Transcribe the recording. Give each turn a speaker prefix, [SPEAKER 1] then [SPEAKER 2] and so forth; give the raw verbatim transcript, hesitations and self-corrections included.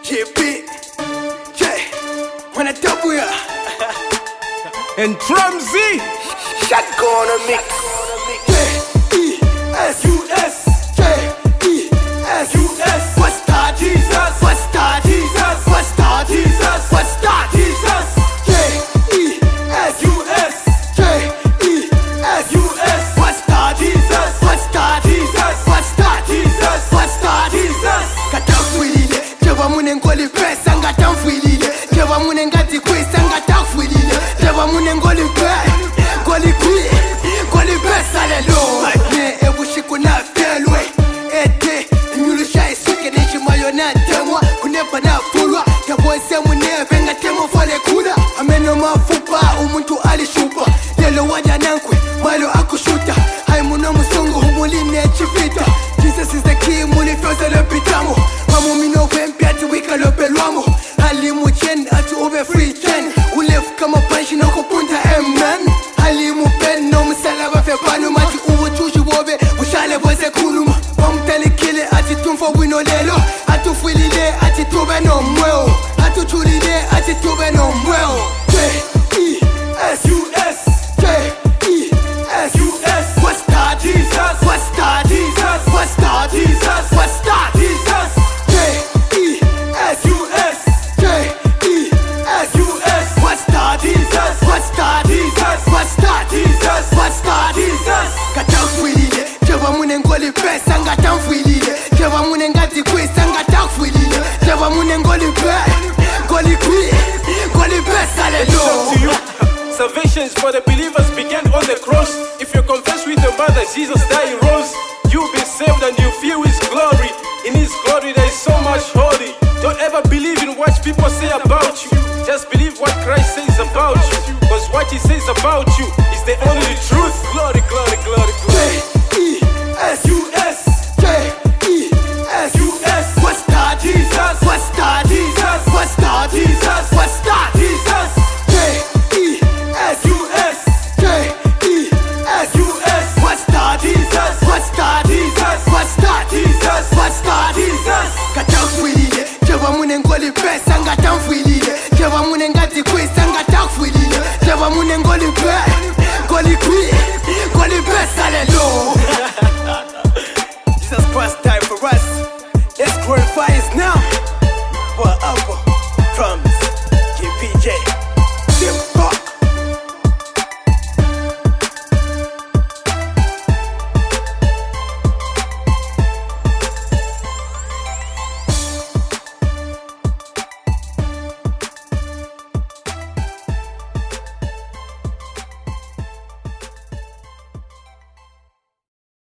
[SPEAKER 1] G P, J, when I double ya,
[SPEAKER 2] and Trumzy,
[SPEAKER 1] shotgun on mix. J E S U S, J E S U S. What's that Jesus? What's that Jesus? What's that Jesus? What's that Jesus? J E S U S, J E S U S. What's that Jesus? What's that Jesus? What's that Jesus? What's that Jesus? Katafwilile, jeba mune ngoli pesa ngatamfwilile, jeba mune ngati kwisa ngatafwilile, jeba mune ngoli pe, ngoli kwi, ngoli pesa lelo. Ne ebushiku na felwe, ete nyulusha isuke nishimayo na temwa, kunepa na fulwa, tabose muneve ngatemo fale kula. Ameno mafupa umuntu alishupa, lelo waja nankwe malo akushuta, hai muno musungu humulini echivita. Jesus is the key, muli fyoza lepitamo, mamu mino wempi ati wika lopelwamo, halimu chen ati ube free chen, ulefu kama panshi no kupunta amen. Halimu pen no msalaba fe panu mati uwu chushi wobe, ushale boze kuluma, mamtali kile ati tumfo wino lelo, atu fuilile ati tube no mweo, atu chulile ati tube no mweo. J E S U S, J E S U S. What's that Jesus? What's that Jesus? What's that Jesus? What's that Jesus? J E S U S, J E S U S. What's that Jesus? What's that Jesus? What's that Jesus? What's that Jesus? Katafwilile, jeba mune ngoli pesa ngatamfwilile, jeba mune ngati kwisa ngatamfwilile, jeba mune ngoli pe, ngoli kwi, ngoli pesa lelo.
[SPEAKER 2] to you. Salvation is for the believers began on the cross. If you confess with your mouth that Jesus died and rose, you'll be saved and you feel His glory. In His glory there is so much holy. Don't ever believe in what people say about you. Just believe what Christ says about you. Cause what He says about you is the only truth. Glory, glory, glory, glory.
[SPEAKER 1] J E S U S, J E S U S. What's that Jesus? What's that Jesus? What's that Jesus? What's that Jesus? J E S U S, J E S U S. What's that Jesus? What's that Jesus? What's that Jesus? What's that Jesus? Katafwilile, jeba mune ngoli pesa ngatamfwilile, jeba mune ngati kwisa ngatamfwilile, jeba mune ngoli pe, ngoli kwi, ngoli pesa lelo. Jesus Christ died for us. Let's glorify His name. Forever. Promise.